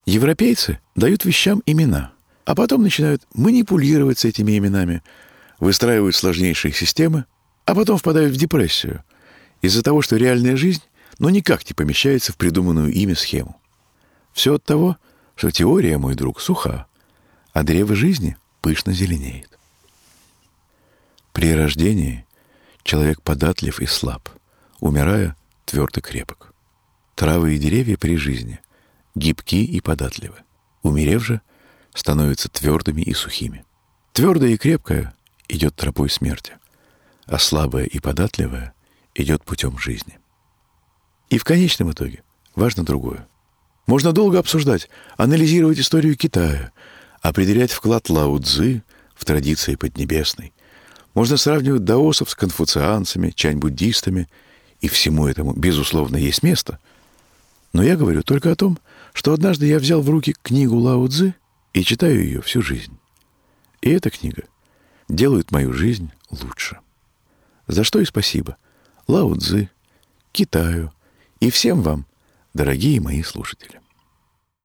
Европейцы дают вещам имена, а потом начинают манипулировать с этими именами, выстраивают сложнейшие системы, а потом впадают в депрессию из-за того, что реальная жизнь никак не помещается в придуманную ими схему. Все от того, что теория, мой друг, суха, а древо жизни пышно зеленеет. При рождении человек податлив и слаб, умирая тверд и крепок. Травы и деревья при жизни гибки и податливы, умерев же, становятся твердыми и сухими. Твердое и крепкое идет тропой смерти, а слабое и податливое идет путем жизни. И в конечном итоге важно другое. Можно долго обсуждать, анализировать историю Китая, определять вклад Лао Цзы в традиции поднебесной. Можно сравнивать даосов с конфуцианцами, чань-буддистами, и всему этому, безусловно, есть место. Но я говорю только о том, что однажды я взял в руки книгу Лао Цзы и читаю ее всю жизнь. И эта книга делает мою жизнь лучше. За что и спасибо Лао Цзы, Китаю и всем вам, дорогие мои слушатели.